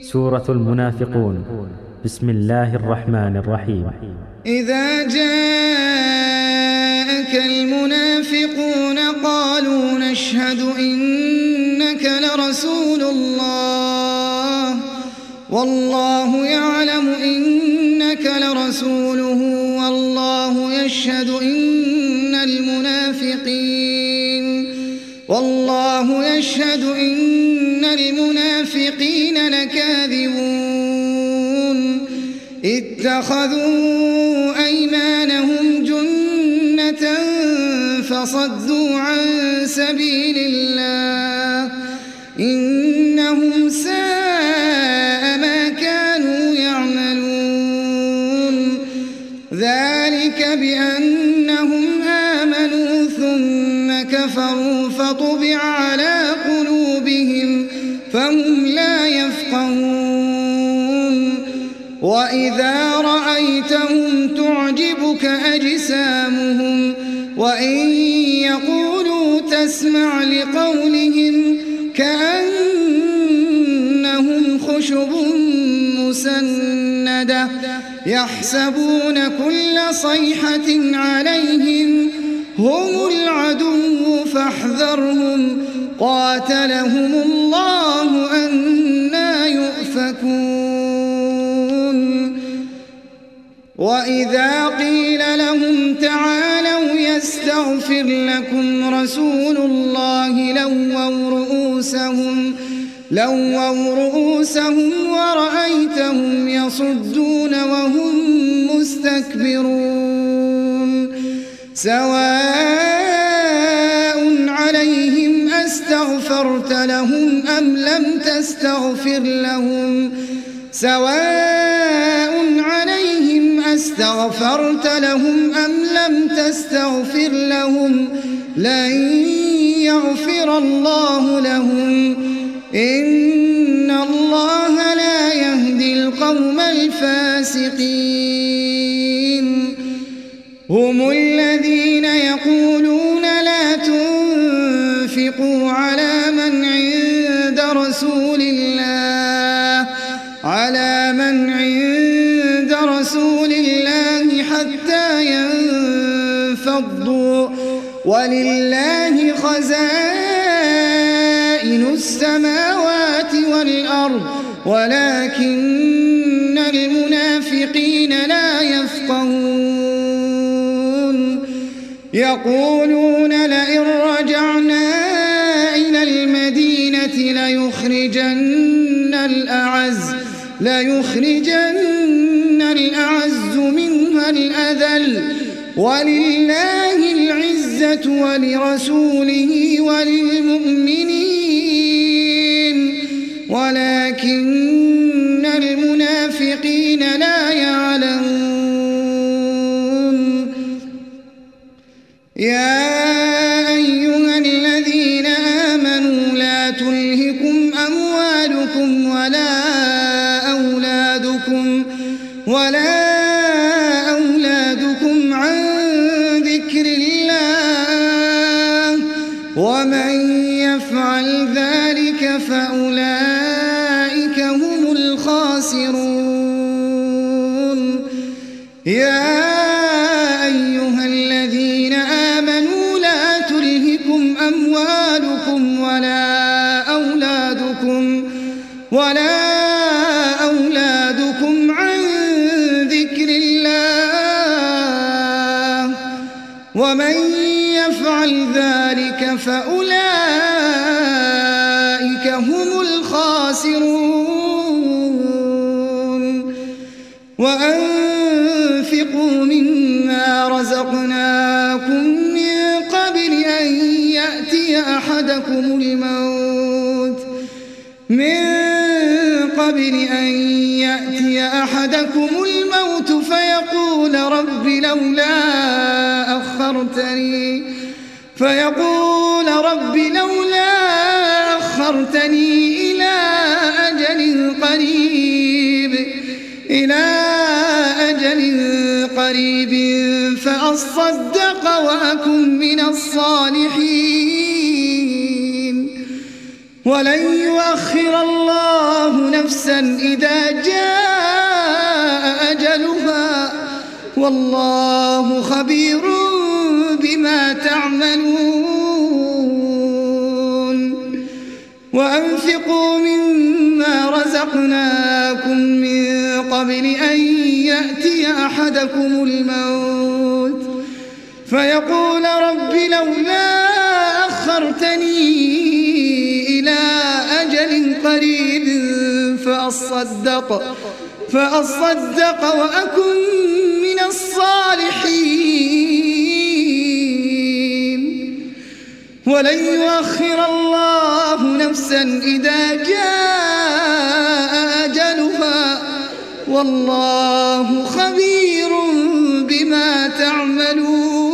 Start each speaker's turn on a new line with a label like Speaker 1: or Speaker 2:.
Speaker 1: سورة المنافقون. بسم الله الرحمن الرحيم.
Speaker 2: إذا جاءك المنافقون قالوا نشهد إنك لرسول الله والله يعلم إنك لرسوله والله يشهد إن المنافقين لكاذبون اتخذوا أيمانهم جنة فصدوا عن سبيل الله إنهم ساء ما كانوا يعملون ذلك بأنهم آمنوا ثم كفروا فطبع على قلوبهم فهم لا يفقهون وإذا رأيتهم تعجبك أجسامهم وإن يقولوا تسمع لقولهم كأنهم خشب مسندة يحسبون كل صيحة عليهم هم العدو فاحذرهم قاتلهم الله أنى يؤفكون وإذا قيل لهم تعالوا يستغفر لكم رسول الله لووا رؤوسهم ورأيتهم يصدون وهم مستكبرون سواء عليهم أستغفرت لهم أم لم تستغفر لهم لن يغفر الله لهم إن الله لا يهدي القوم الفاسقين هم الذين يقولون لا تنفقوا على من عند رسول الله حتى ينفضوا ولله خزائن السماوات والأرض ولكن المنافقين لا يفقهون يقولون لئن رجعنا إلى المدينة ليخرجن الأعز منها الأذل ولله العزة ولرسوله وللمؤمنين ولكن المنافقين لا يعلمون يا أيها الذين آمنوا لا تلهكم أموالكم ولا أولادكم عن ذكر الله ومن يفعل ذلك فأولئك هم الخاسرون يا أيها الذين آمنوا لا تلهكم أموالكم ولا أولادكم عن ذكر الله ومن يفعل ذلك فأولئك هم الخاسرون وأنفقوا مما رزقناكم من قبل أن يأتي أحدكم الموت فيقول رب لولا أخرتني إلى أجل قريب فأصدق وأكن من الصالحين ولن يؤخر الله نفسا إذا جاء أجلها والله خبير بما تعملون وأنفقوا مما رزقناكم من قبل أن يأتي أحدكم الموت فيقول رب لولا أخرتني إلى أجل قريب فأصدق وأكن من الصالحين ولن يؤخر الله نفسا إذا جاء أجلها والله خبير بما تعملون